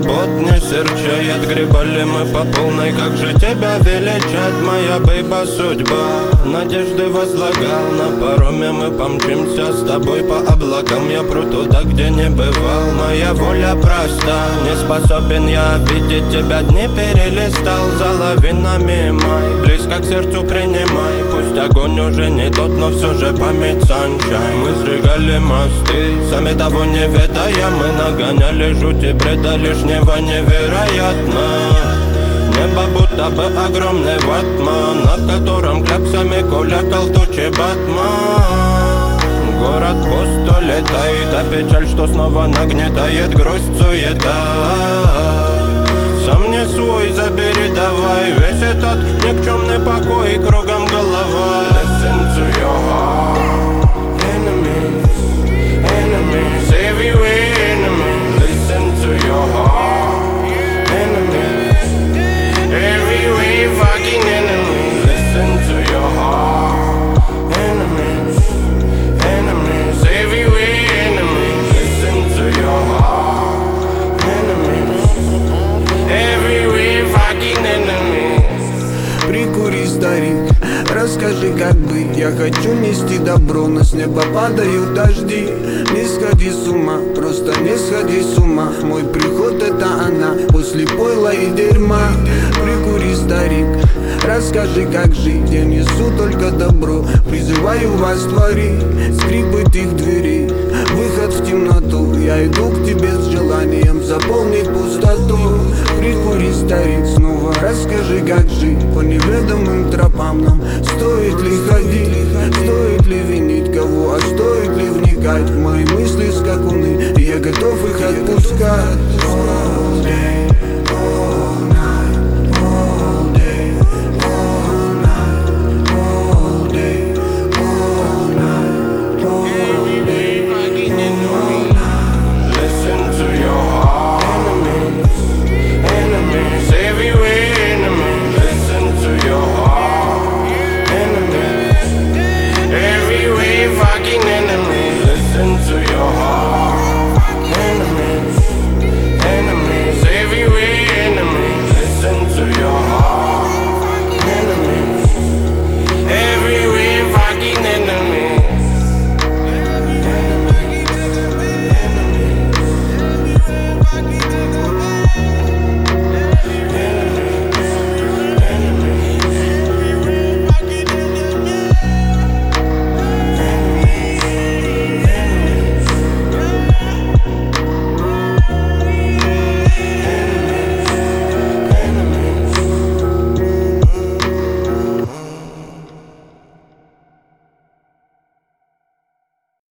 свободнее серчает. Гребали мы по полной, как же тебя величать, моя бейба судьба. Надежды возлагал, на пароме мы помчимся с тобой по облакам. Я пру туда, где не бывал, моя воля проста. Не способен я видеть тебя, дни перелистал за лавинами май. Близко к сердцу принимай, пусть огонь уже не тот, но все же память sunshine. Мы сжигали мосты, сами того не ведая, мы нагоняли жути бреда лишнего невероятно. Небо будто бы огромный ватман, на котором кляксами кулякал тучи Батман. Город пусто летает, а печаль, что снова нагнетает грусть, суета. Сам не свой, забери давай весь этот никчемный покой, кругом голова. Listen to your heart, enemies, enemies, everywhere enemies. Listen to your heart, enemies, everywhere fucking enemies. Listen to your heart, enemies, enemies, everywhere enemies. Listen to your heart, enemies, everywhere fucking enemies. Прикури, старик, расскажи, как быть. Я хочу нести добро, но с неба падают дожди. Не сходи с ума, просто не сходи с ума. Мой приход это она, после пойла и дерьма. Прикури, старик, расскажи, как жить. Я несу только добро, призываю вас творить. Скрипы их дверей, выход в темноту. Я иду к тебе с желанием заполнить пустоту. Прикури, старик, снова расскажи, как жить. По неведомым тропам нам стоит ли ходить? Стоит ли винить кого, а стоит ли вникать в мои мысли скакуны? Я готов их отпускать.